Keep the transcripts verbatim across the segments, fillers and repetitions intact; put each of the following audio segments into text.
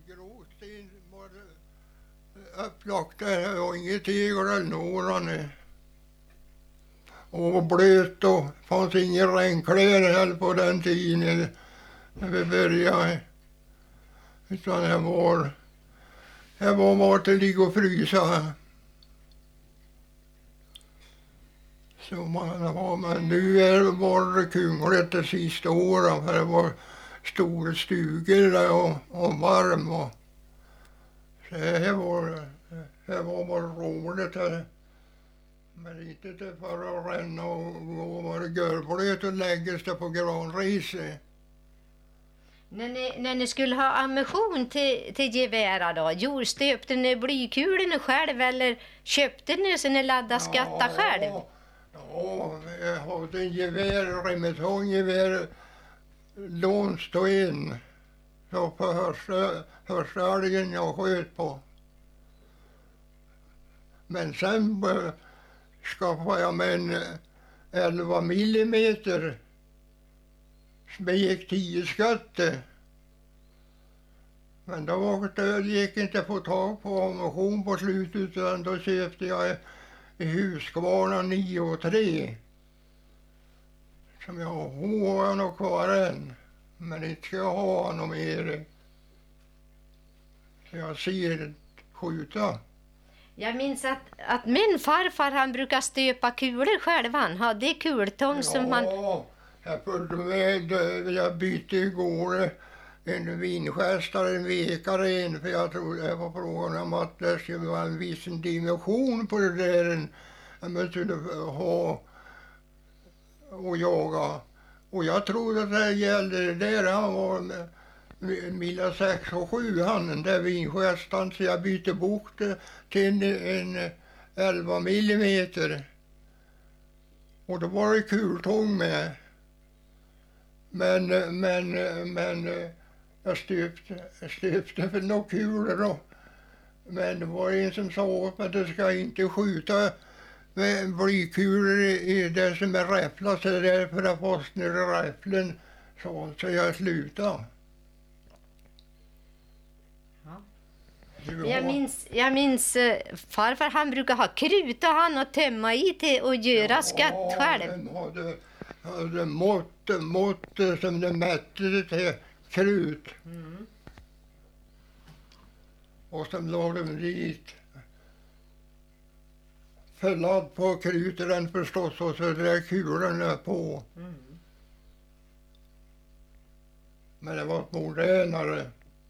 gråsten var upplagt där och inget tegel eller några. Och blöt och fanns ingen regnkläder heller på den tiden när vi började. Utan det var, det var bara att ligga och frysa. Så man har, men nu är det bara kungligt de sista åren, för det var stora stugor där och, och varm. Och, så det var, det var bara roligt här. Men inte det för att ränna och gå och vara görblöt och lägga sig på granriset. När ni, när ni skulle ha ammunition till, till gevära då, jo, stöpte ni blykulorna själv eller köpte ni så ni laddade skatta själv? Ja, jag hade en gevär, remetongevär, lånst och in. Så på första, första älgen jag sköt på. Men sen skaffade jag mig en elva millimeter som gick tio skatte. Men då var det, gick inte att få tag på ammunition på slutet, utan då köpte jag i Husqvarna nio och tre. Som jag har nog kvar än. Men inte ska jag ha något mer. Så jag ser skjuta. Jag minns att, att min farfar han brukar stöpa kulor själv. Han hade kultång som han... Ja, jag följde med. Jag bytte igår en vinschästare, en vekare in. För jag trodde det var frågan om att det skulle vara en viss dimension på det där. Man skulle ha och jaga. Och jag trodde att det gällde det där. Han var mila sex och sju, han den där vinschästan. Så jag bytte bort till en, en elva millimeter. Och då var det kultång med. Men, men, men jag stöpte, jag stöpte för några kulor då. Men det var en som sa åt mig att du ska inte skjuta med blykulor i det som är räfflat, så det är för att fastna i räfflen. Så, så jag slutade. Jag minns, jag minns farfar han brukar ha krut och han och tömma i till och göra ja, skatt själv. De hade, hade mått, mått som de mätte till krut. Mm. Och sen lade de dit förladd på kruten förstås, och så där kulorna på. Mm. Men det var modernare.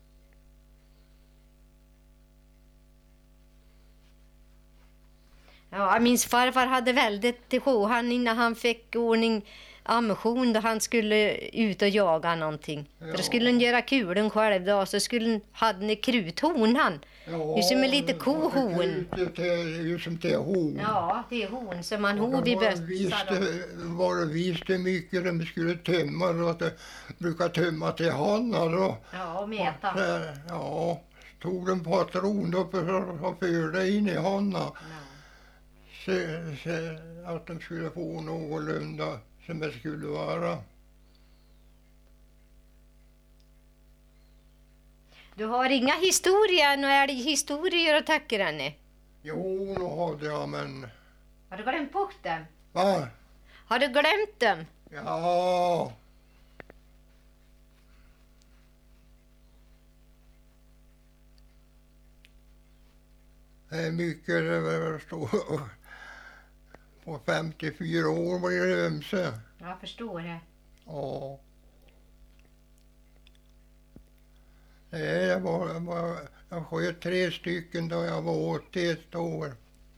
Ja, min farfar hade väldigt till sjå han innan han fick ordning ammunition då han skulle ut och jaga någonting. Ja. För då skulle han göra kulen själv då, så skulle han, hade ni kruthonan. Ja, just som en lite kohon. Just som till hon. Ja, det är hon som man hov i bössa. Var det visste mycket de skulle tömma då, att de brukar tömma till Hanna då. Ja, och mäta. Ja, tog en patron då för att föra in i Hanna. Ja. Så, så att de skulle få någorlunda som det skulle vara. Du har inga historier, nu är det historier att tacka henne? Jo, nu hade jag, men... Har du glömt bort dem? Va? Har du glömt dem? Ja. Det är mycket det står. På femtiofyra år var det ömse. Jag förstår det. Ja. Nej, jag, var, jag, var, jag sköt tre stycken då jag var åttioett år.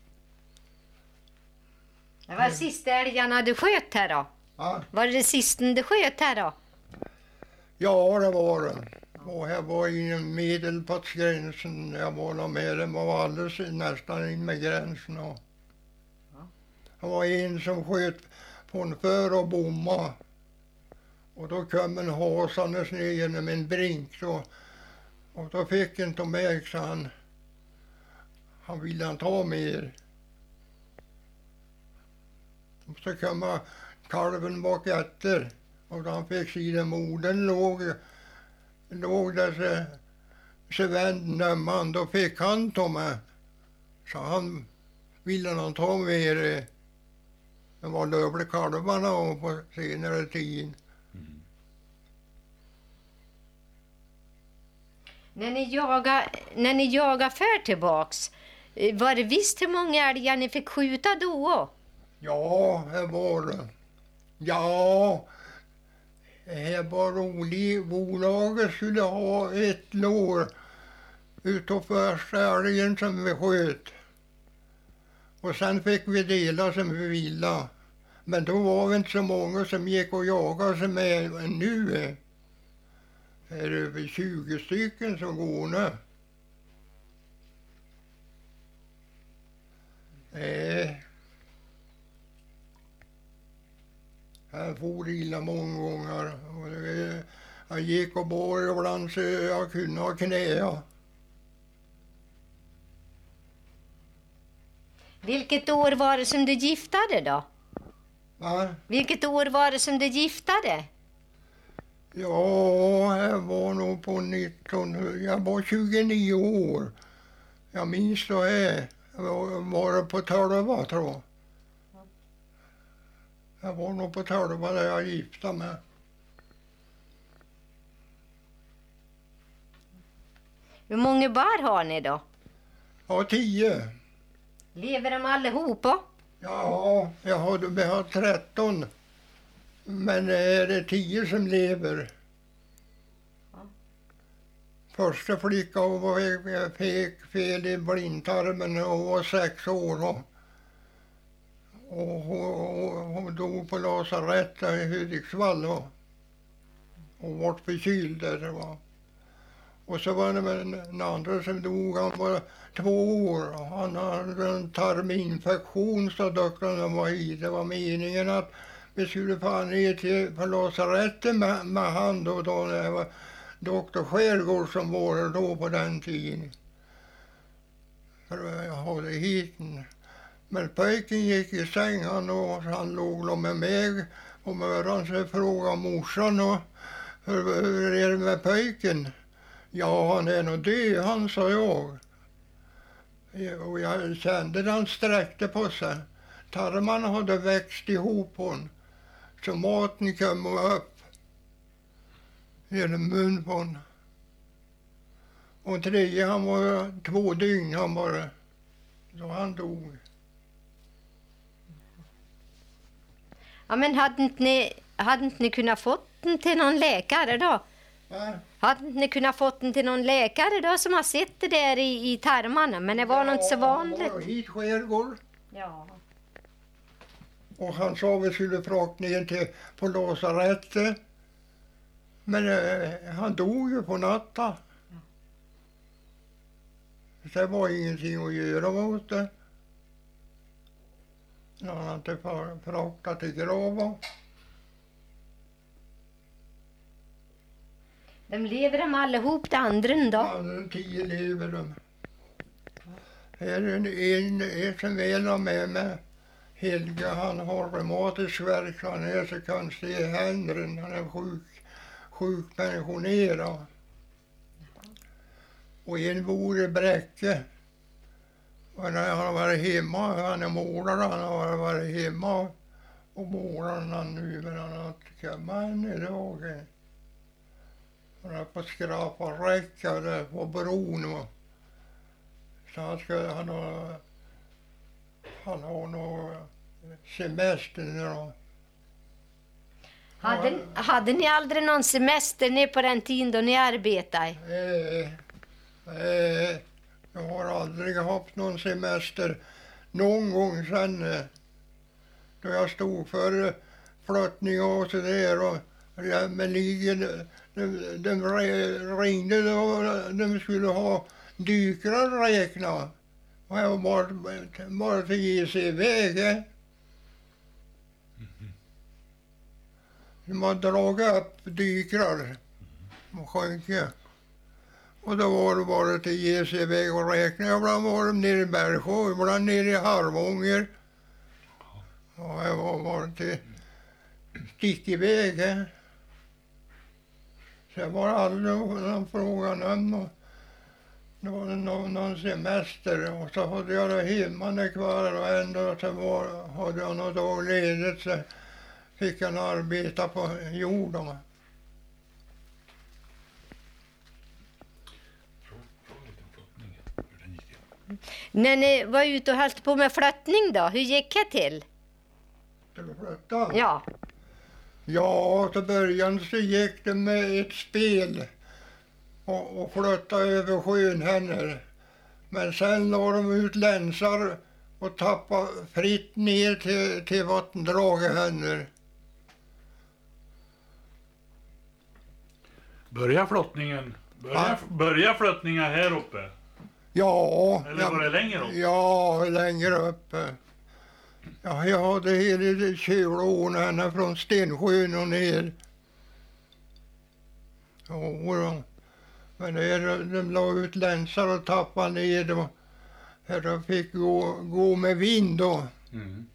Det var sista älgarna du sköt här då? Ja. Var det det sista du sköt här då? Ja, det var det. Och jag var inom medelpadsgränsen. Jag var nog med, det var alldeles nästan in med gränsen. Och det var en som sköt på en för och bomma. Och då kom en hasandes ner genom en brink. Då. Och då fick inte med, så han, han ville inte ha mer. Och så kom kalven bak efter. Och då han fick se den, modern låg, låg där så så vände man, då fick han ta med. Så han ville han ta med det. Det var lövlekalvarna och på senare tid. Mm. När ni jagar, när ni jagar för tillbaks, var det visst hur många älgar ni fick skjuta då? Ja, det var det. Ja, det var roligt. Bolaget skulle ha ett lår utav första älgen som vi sköt. Och sen fick vi dela som vi ville. Men då var vi inte så många som gick och jagade som är nu. Det är över tjugo stycken som går nu. Nej. Jag for illa många gånger. Och det, jag gick och bar ibland så jag kunde ha knä. Vilket år var det som du giftade då? Va? Vilket år var det som du giftade? Ja, jag var nog på nitton... Jag var tjugonio år. Jag minns då det. Jag var, var på tolva, tror jag. Jag var nog på tolva där jag gifta mig. Hur många barn har ni då? Ja, tio. Lever de allihopa? Ja, jag har, vi har tretton. Men är det tio som lever. Första flickan var fick fel i blindtarmen och hon var sex år. Och, och hon, hon dog på lasarett i Hudiksvall. Och, och vart förkyld där det var. Och så var det en andra som dog, han var två år. Han hade en tarminfektion så doktorn var i. Det var meningen att vi skulle få ner till på lasarettet med, med han då, då när det var doktor Skärgård som var då på den tiden. För jag hade hit. Men pojken gick i sängen och han låg med mig och möran så frågade morsan och hur, hur är det med pojken? Ja, han är nog död, han, sa jag. Och jag kände att han sträckte på sig. Tarmarna hade växt ihop hon. Så maten kom upp genom mun på hon. Och tredje, han var två dygn han bara. Så han dog. Ja, men hade inte ni, hade inte ni kunnat fått den till någon läkare då? Ja. Hade inte ni kunnat fått den till någon läkare då som har sett det där i, i tarmarna? Men det var nog inte så vanligt. Han var hit Skärgård. Ja. Och han sa vi skulle frakta ner till på lasarettet. Men eh, han dog ju på natten. Så det var ingenting att göra mot det. Han hade inte fraktat till graven. De lever de allihop de andra då? Ja, tio lever de. Här är en, en, en som väl har med mig. Helga, han har reumatisk värk, han är så konstig i händerna, han är sjuk, sjukpensionerad. Och en bor i Bräcke. Och när han har varit hemma, han är målare, han har varit hemma och målar han nu, men han har inte kommit än idag. Han har fått skrapa räcka där på bron. Så han ska, han har, han har nog semester nu då. Hade, hade ni aldrig någon semester ner på den tiden då ni arbetade? Nej, nej, jag har aldrig haft någon semester. Någon gång sen då jag stod för flyttning och så där och ja, men ligen, de, de ringde då de skulle ha dykare räkna. Och jag var bara till att ge sig iväg. Eh. De har dragit upp dykrar och sjönk. Och då var det bara till att ge sig iväg och räkna. Ibland var de nere i Bergsjö, ibland nere i Harvånger. Och jag var bara till stick iväg. Eh. Så jag var aldrig någon frågan om. Och Det var någon, någon semester och så hade jag det hemma kvar och ändå så var, hade jag några dagar ledigt så fick jag arbeta på jorden. När ni var ute och höll på med flyttning då, hur gick det till? Ska vi flytta? Ja. Ja, till början så gick det med ett spel och, och flytta över sjön här. Men sen la de ut länsar och tappade fritt ner till, till vattendraget här. Börjar flottningen? Börjar, börjar flottningen här uppe? Ja. Eller var det längre upp? Ja, längre upp. Ja, jag hade hela kylån från Stensjön och ner. Ja, men det, de la ut länsar och tappade ner då. Jag fick gå, gå med vind då. Mm.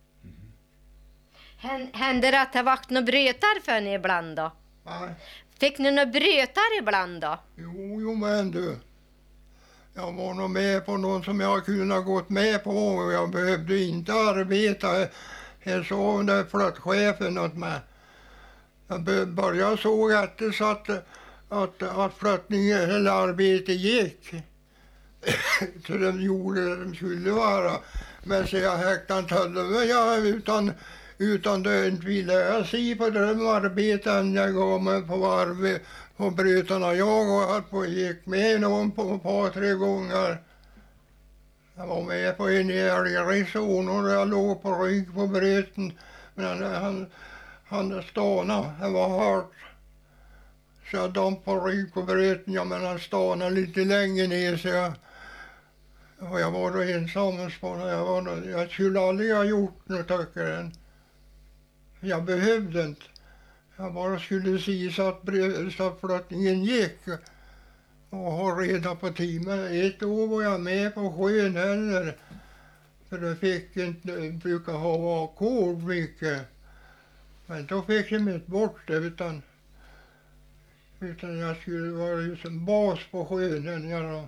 Mm. Hände det att det var några brötar för ni ibland då? Nej. Fick ni några brötar ibland då? Jo, jo men du. Jag var nog med på någon som jag kunde ha gått med på och jag behövde inte arbeta. Jag såg den flyttchefen åt mig. Jag började såg att det så att, att, att flyttningen eller arbetet gick. Så de gjorde det de skulle vara. Men så jag häktade inte mig ja, utan, utan det inte ville jag se på de arbeten jag gav mig på varv på brytarna. Jag och på gick med någon på ett par tre gånger. Jag var med på en älgrison och jag låg på rygg på bryten. Men han, han, han stannade, han var hårt. Så jag damp på rygg på bryten, ja men han stannade lite längre ner så jag och jag var då ensam jag var då, jag skulle aldrig ha gjort något tycker jag. Jag behövde inte. Jag bara skulle se så att, så att flyttningen gick och ha reda på timmen. Ett år var jag med på sjön heller. För det fick inte brukar ha ackord mycket. Men då fick jag inte bort det utan, utan jag skulle vara liksom bas på sjön. Jag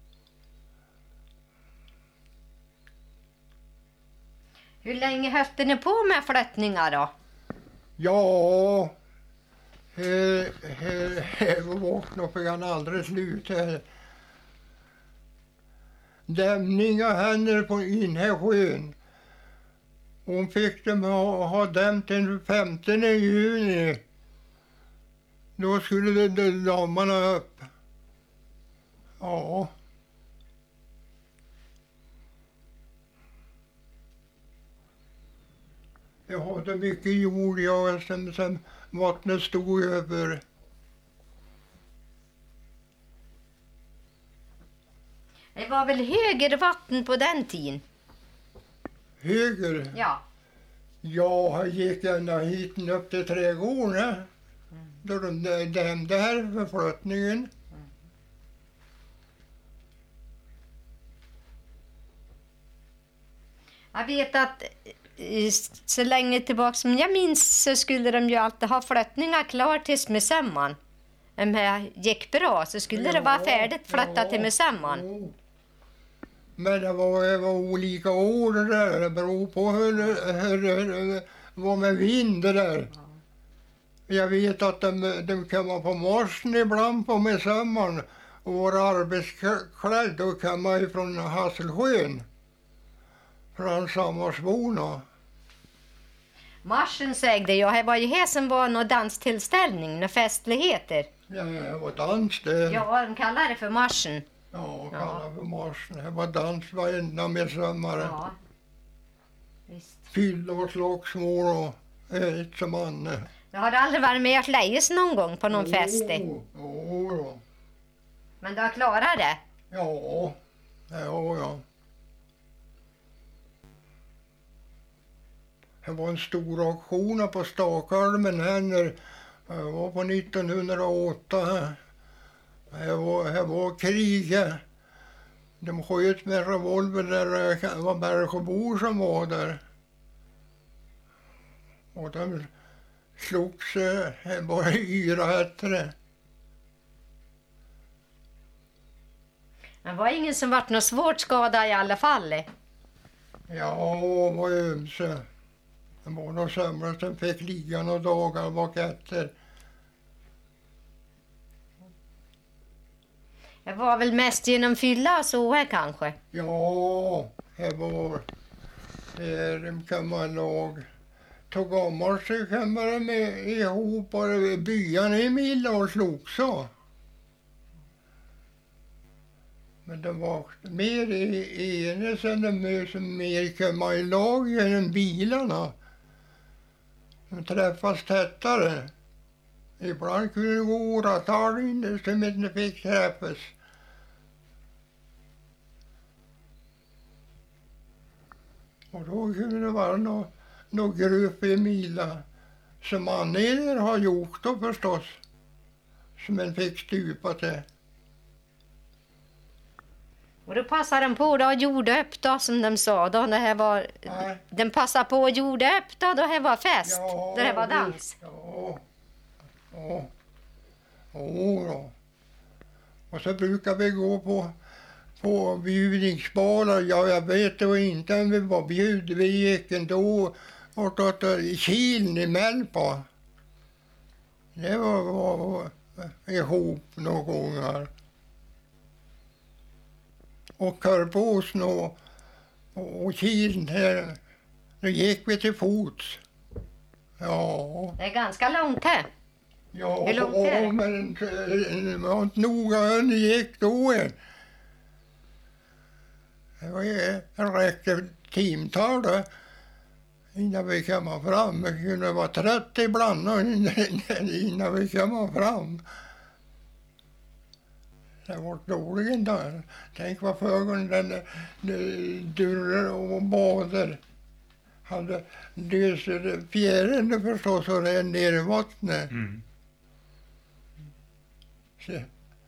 Hur länge höll ni på med flyttningar då? Ja, här, här, här var vakna för han aldrig slut här. Dämningar händer på in här sjön. Hon fick dem ha, ha dämt den femtonde juni. Då skulle det damarna upp. Ja. Jag hade mycket jord jag som, som vattnet stod över. Det var väl högre vatten på den tiden? Höger? Ja. Ja, jag gick ända hit upp till trädgården. Mm. Då de dämde här för flyttningen. Mm. Jag vet att så länge tillbaka som jag minns så skulle de ju alltid ha flyttningar klar tills med sommaren. Om det gick bra så skulle ja, det vara färdigt flyttat ja, till med sommaren. Ja. Men det var, det var olika år det där. Det beror på hur, hur, hur det var med vind det där. Ja. Jag vet att de, de kan vara på morsen ibland på med sommaren och vara arbetsklädd. Då kan man ifrån Hasselsjön. Från Sammarsborna. Marschen sägde jag, det var ju här som var någon danstillställning, några festligheter. Ja, det var dans det. Ja, de kallar det för marschen. Ja, kallar det för marschen. Det var dans varenda med sommaren. Ja, visst. Fylla och slagsmål och ett som annan. Jag har aldrig varit med att lejas någon gång på någon oh, fest. Jo, oh, men du har klarat det? Ja, ja, ja. Det var en stor auktion på Stakholmen här. Det var på nittonhundraåtta. Det var, det var krig. De sköt med revolver där. Det var Bergsjöbor som var där. Och de slogs bara yra efter det. Men var ingen som vart något svårt skadad i alla fall? Ja, vad ömse. Det var någon sömmer som fick ligga några dagar bak efter. Det var väl mest genom fylla och så här kanske? Ja, det var... Det kan man nog... Tog gammalt så kan man med ihop och byan i Milla och slog så. Men det var mer i enes än de som mer kom man i lag genom bilarna. De träffas tättare. Ibland kunde det gå åratal in som inte fick träffas. Och då kunde det vara någon, någon grupp i Mila som anledningar har gjort då förstås. Som en fick stupa till. Och då passade den på då och gjorde upp då som de sa då när det var... Nej. Den passade på och gjorde upp då då det var fest. Ja, då det var dans. visst. Ja. Ja. Jo då. Och så brukar vi gå på, på bjudningsbalar. Ja, jag vet det var inte om vi var bjud. Vi gick ändå åt Kilen i Mellpa. Det var, var, var ihop några gånger. Och Körbåsen och, och, och Kilen här. Då gick vi till fots. Ja. Det är ganska långt här. Ja, Hur långt är det? men det var inte noga hur det gick då än. Det var ju en räcker timtal då, innan vi kom fram. Det kunde vara trettio ibland innan vi kom fram. Det var dåligt där. Tänk vad fögen den dörrar och bader hade löser fjärren förstås och det ner i vattnet. Mm. Så.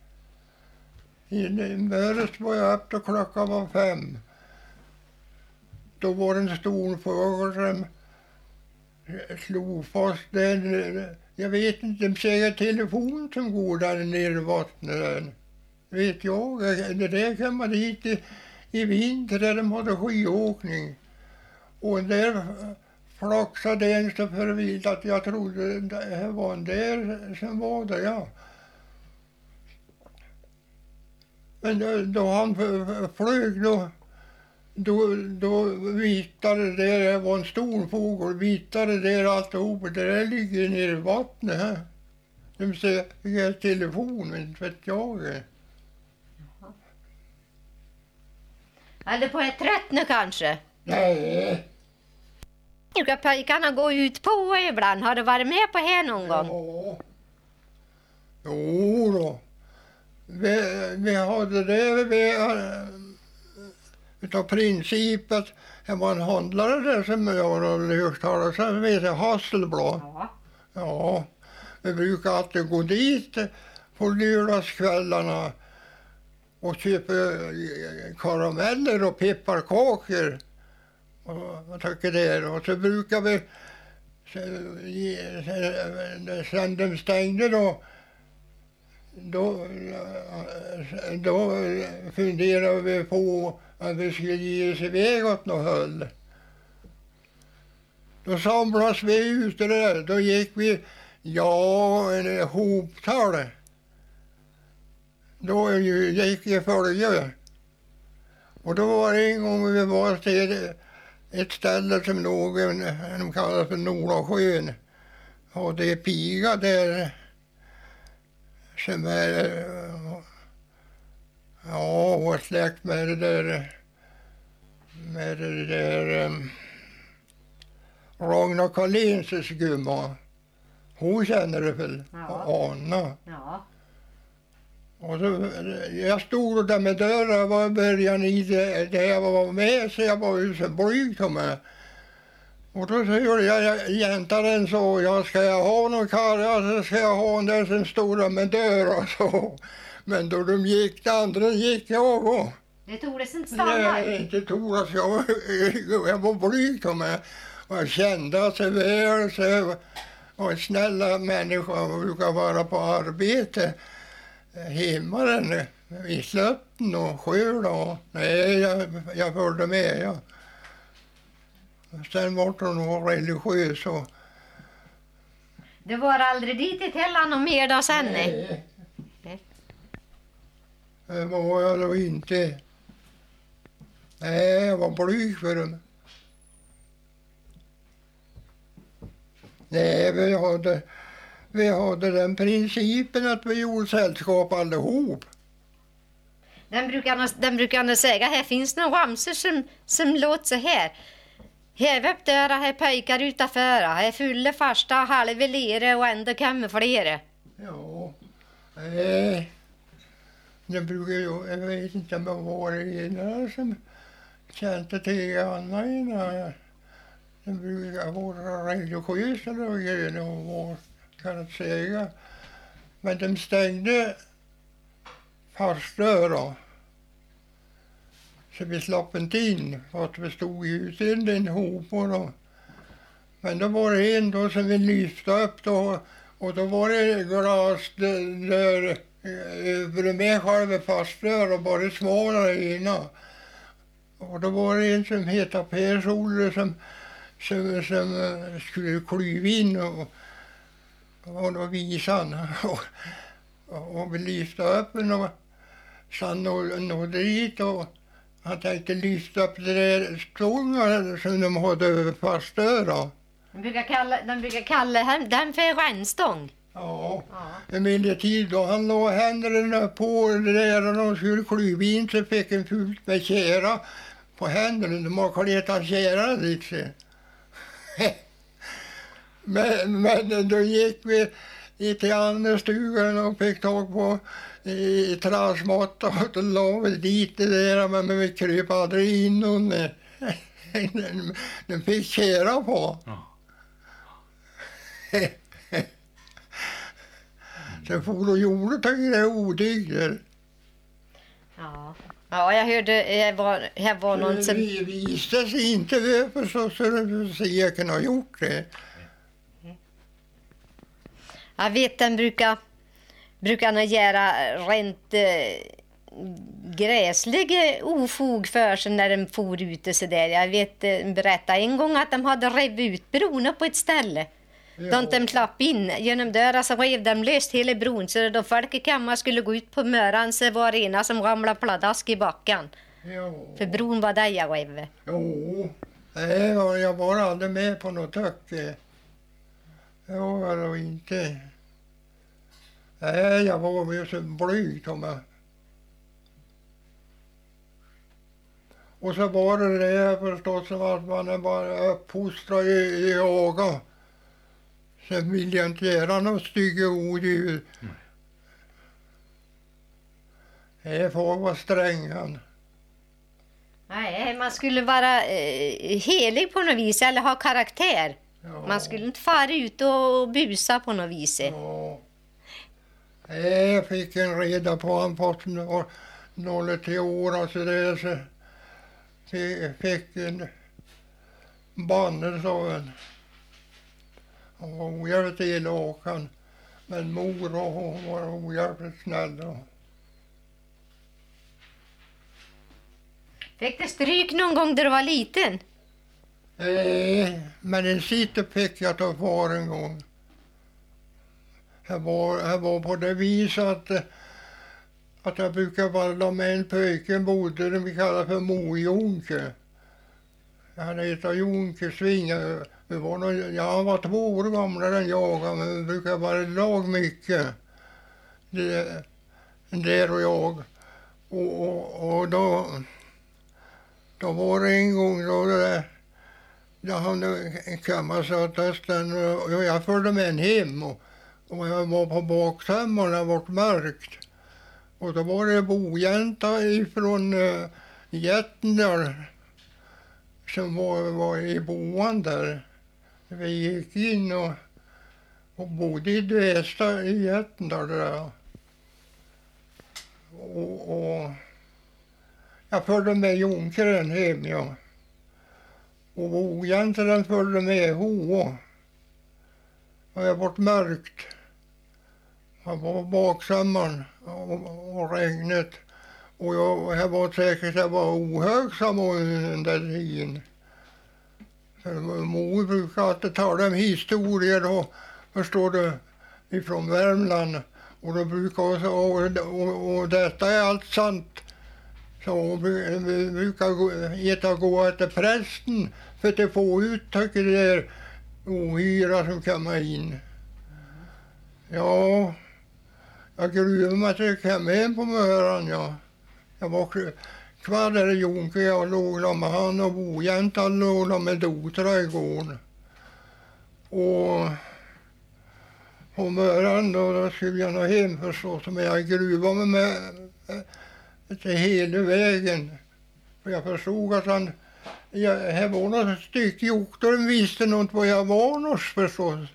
I mörkt var jag upp och klockan var fem. Då var det en stor fågel som slog fast den. Jag vet inte, de säger telefon som går där nere i vattnet. Vet jag, det där kan man hit i, i vinter där de hade skidåkning. Och där flaxade en så för vilt att jag trodde det var en där som var där, ja. Men då, då han flög då, då, då vittade det, det var en stor fågel, vittade där alltihop. Det där ligger nere i vattnet här. De säger telefon, inte vet jag. Eller på ett rätt nu kanske? Nej. Brukar pojkarna gå ut på ibland? Har du varit med på här någon gång? Ja. Jo då. Vi, vi hade det vi, utav princip att det var en handlare där som jag hade hört talas om, som heter Hasselblad. Ja. Ja, vi brukar alltid gå dit på lördagskvällarna och köpa karameller och pepparkakor. Och tycker det. Och så brukar vi, sen de stängde då, då, då funderade vi på att vi skulle ge oss iväg åt något håll. Då samlas vi ute där. Då gick vi, ja, en hoptal. Då gick jag följe. Och då var det en gång vi var till ett ställe som låg, de kallar för Nordasjön. Och det är piga där som är, ja, och släkt med det där, med det där um, Ragnar Carléns gumma. Hon känner det väl, Ja. Anna. Ja. Och så, jag stod där med dörren var i början i det, det jag var med, så jag var ju så blyg som jag. Och då säger jag, jäntaren så, jag ska jag ha någon karra så ska jag ha en där som stod med dörren och så. Men då de gick, det andra gick jag och. Det tog det inte stanna. Nej, inte tog det, jag, jag var blyg som jag. Och jag kände sig väl, så jag var en snälla människa och brukar vara på arbete hemma den. i Slötten och sjö då. Nej, jag, jag följde med. Ja. Sen var hon nog religiös. Och... Du var aldrig dit i Tellan och mer då sen? Nej. Nej. Det var jag då inte. Nej, jag var blyg för dem. Nej, vi hade, vi hade den principen att vi gjorde sällskap allihop. Den brukar, den brukar säga, här finns några ramsor som, som låter så här. Här upp dörra, här pojkar utanför, här fulla första halva lere och ändå kommer flera. Ja, nej. Det brukar ju, jag vet inte om det var det ena som kände till Anna innan. Det brukar vara religiösa och grejer och vad kan jag säga. Men de stängde fast dörra. Så vi slapp inte in för att vi stod ute i den hopen då. Men då var det en då som vi lyfte upp då. Och då var det glas där över med själva fast dörr och bara små där innan. Och då var det en som heter Per Soler som Som, som skulle klyva in och, och då visade han och, och, och vi lyfte upp den och sen nådde dit och han tänkte lyfta upp det där stångar som de hade över fast dörra. De brukar kalla, de brukar kalla den för rännstång. Ja, ja. Emellertid då han låg händerna på det där och de skulle klyva in så fick en fult med kära på händerna. De har kletat kära dit sig. men, men då gick vi till andra stugan och fick tag på i trasmatta och då la vi dit det där men vi kryp aldrig in och den, den fick kära på. Ja. Sen for och gjorde det odygder. Ja. Ja, jag hörde det var, här var någon som... Vi visste sig inte varför så, så, så jag kunde ha gjort det. Jag vet den brukar, brukar nog göra rent eh, gräslig ofog för sig när de for ute så där. Jag vet eh, berätta en gång att de hade revit ut bron på ett ställe. Ja. Då de slapp in genom dörren så rev de löst hela bron så då folk i kammaren skulle gå ut på möran så var det ena som ramlade pladask i backen. Ja. För bron var där jag rev. Jo, nej, jag var aldrig med på något töcke. Jag var då inte. Nej, jag var ju så blyg om jag. Och så var det det förstås att man är bara uppfostrad i, i öga. Sen vill jag inte göra något stygga ord i mm. Det får vara strängan. Nej, man skulle vara eh, helig på något vis eller ha karaktär. Ja. Man skulle inte fara ut och busa på något vis. Ja. Jag fick en reda på han fått några till år och så där så fick en banne så en. Hon var ohjälpligt elak, men mor och hon var ohjälpligt snäll. Fick du stryk någon gång där du var liten? Nej, men en sitter fick jag ta far en gång. Jag var, jag var på det viset att, att jag brukar vara med en pöjke bodde det vi kallar för Mojonke. Han heter Jonke Svinga. Vi var nog, ja, han var två år gamlare än jag, men vi brukar vara i lag mycket. Det, där och jag. Och, och, och då, då var det en gång då det jag hade kammat så att hösten, och jag följde med en hem och, och jag var på baktömmaren när det var mörkt. Och då var det bojänta ifrån uh, jätten där som var, var i boan där. Vi gick in och, och bodde i Dvästa i jätten där. där. Och, och jag följde med Jonkeren hem, ja. Och bojäntan den följde med ho. Och jag vart mörkt. Han var baksommaren och, och regnet. Och jag, jag var säkert jag var ohögsam den där tiden. För mor brukar alltid tala om historier då, förstår du, ifrån Värmland. Och då brukar och, och, och detta är allt sant. Så vi, vi brukar gå, äta gå efter prästen för att få ut tycker det är ohyra som kommer in. Ja, jag gruvade mig till jag kom hem på morgonen, ja. Jag var kvar där i Jonke, jag låg med han och bojäntan låg med dotra igår. Och på morgonen då, då skulle jag nå hem förstås, men jag gruvade mig med, med till hela vägen. För jag förstod att han, jag, här var något stycke joktorn visste nog inte var jag var någonstans förstås.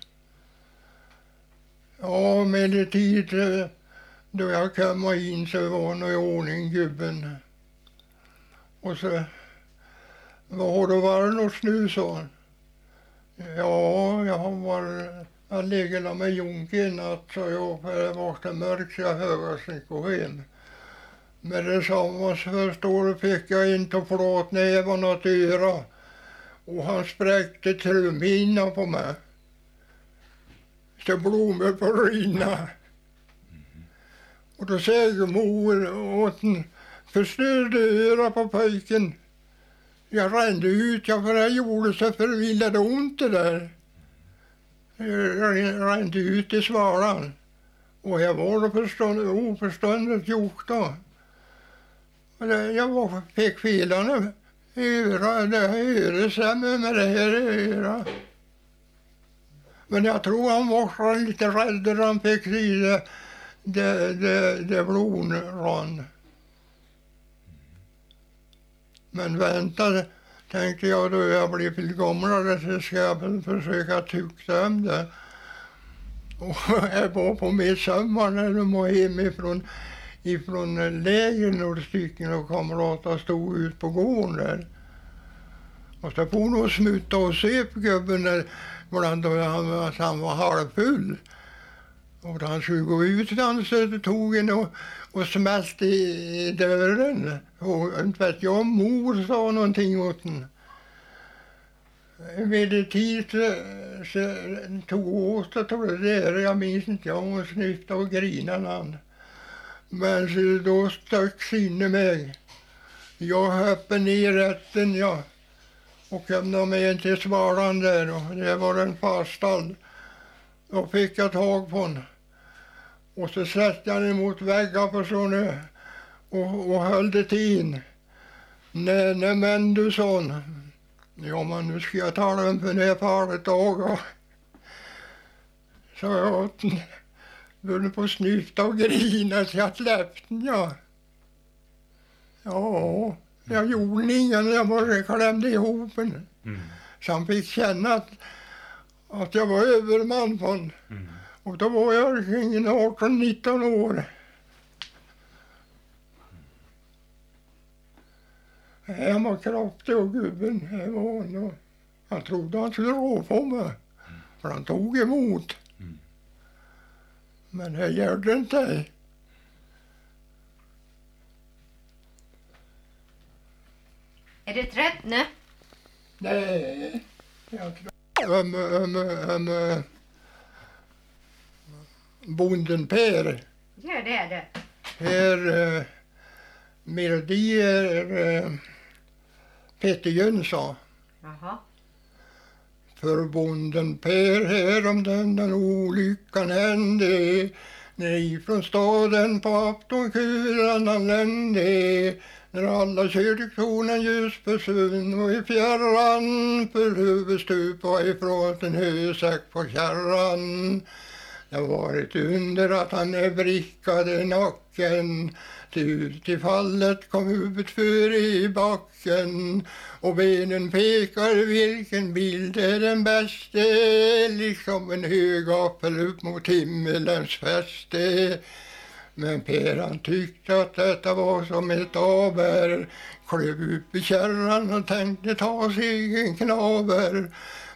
Ja, med det tid då jag kom in så var nog i ordning gubben. Och så, vad har du varit något nu, sa han. Ja, jag har varit, jag ligger med Jonke i natt, så jag, för det var så mörkt så jag hörde sig gå hem. Men detsamma så förstår du fick jag inte plåtnävarna något öra. Och han spräckte trumhinnan på mig. Så blommor på rinna. Och då säger mor åt en förstörde öra på pojken. Jag rände ut, jag för jag gjorde så förvillade ont det där. Jag rände ut i svaran. Och jag var då förstånd, oförståndigt gjort då. Och det, jag var, fick felarna öra, det öresämmer med det här öra. Men jag tror han var lite rädd när han fick se det, det, det, det blodrann. Men vänta, tänkte jag, då jag blir för gamlare så ska jag försöka tukta om det. Och jag var på midsommar när de var hemifrån ifrån läger några stycken och kamrater stod ut på gården där. Och så får de smutta och se på gubben där bland han, han var halvfull. Och då han skulle gå ut så tog en och, och smälte i, i dörren. Och inte vet jag, mor sa någonting åt den. Vid det tid så, så tog åt det och det där, jag minns inte, jag hon snyftade och grinade han. Men så då stöcks in i mig. Jag hoppade ner rätten, ja. Och kom med till svaran där och det var en faststall. Då fick jag tag på honom. Och så satte jag emot väggar på sån och, och höll det in. Nej, nej men du son. Ja men nu ska jag tala om för det paret dagar. Så jag började på snyfta och grina så jag släppte den, ja. Ja, jag gjorde ingen, jag bara klämde ihop den. Mm. Så han fick känna att, att jag var överman på den. Mm. Och då var jag kring arton nitton år. Han var kraftig och gubben. Han, var, han trodde han skulle rå på mig. Mm. För han tog emot. Mm. Men det gjorde inte. Är det trött nu? Nej. Jag tror om, om, om bonden Per. Ja, det är det. Här eh, melodier eh, Peter Jönsson. Jaha. För bonden Per här om den, den olyckan hände. När ifrån staden på aftonkulan han lände. När alla körde kronan ljus försvunn och i fjärran för huvudstup var ifrån en hösäck på kärran. Det var ett under att han är vrickade nacken. Ut i fallet kom huvudet för i backen. Och benen pekar vilken bild är den bästa. Liksom en hög apel upp mot himmelens fäste. Men Per han tyckte att detta var som ett avbär. Klev upp i kärran och tänkte ta sig en knaver.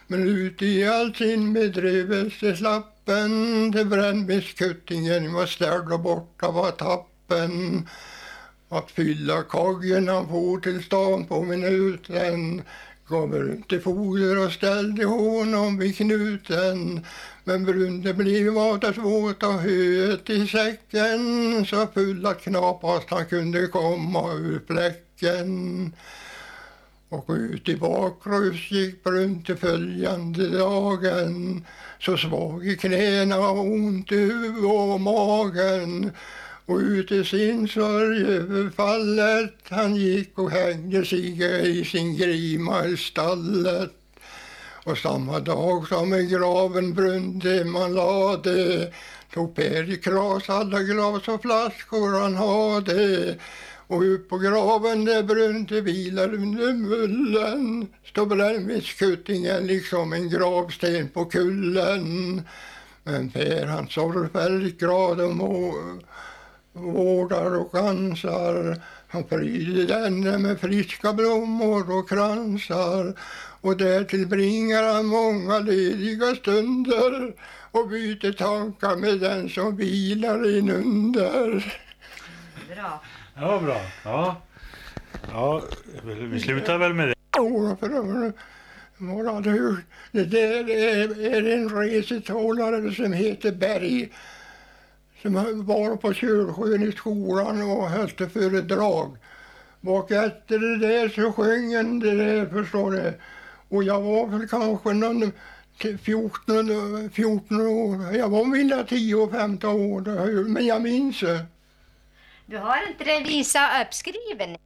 Men ut i all sin bedrövelse slappen, till brännvinskuttingen var ställd och borta var tappen. Att fylla koggen han for till stan på minuten, gav runt till foder och ställde honom vid knuten. Men Brunde blev av det svårt och höet i säcken, så full att knappast han kunde komma ur fläcken. Och ut i bakrus gick Brunte följande dagen, så svag i knäna och ont i huvud och magen. Och ut i sin sorg över fallet han gick och hängde sig i sin grima i stallet. Och samma dag som i graven Brunte man lade, tog Per i kras alla glas och flaskor han hade. Och upp på graven där Brunte vilar under mullen, står brännvinskuttingen liksom en gravsten på kullen. Men Per han sorgfälligt graden vårdar och ansar, han pryder denne med friska blommor och kransar. Och därtill bringar han många lediga stunder och byter tankar med den som vilar inunder. Bra. Ja, bra. Ja. Ja, vi slutar väl med det. Ja, för det, det där är, är en resethållare som heter Berg, som var på Kölsjön i skolan och höll föredrag. Bak efter det där så sjöng han det där, förstår du. Och jag var väl kanske någon fjorton, fjorton år. Jag var väl tio femton år, men jag minns det. Du har inte den visa uppskriven?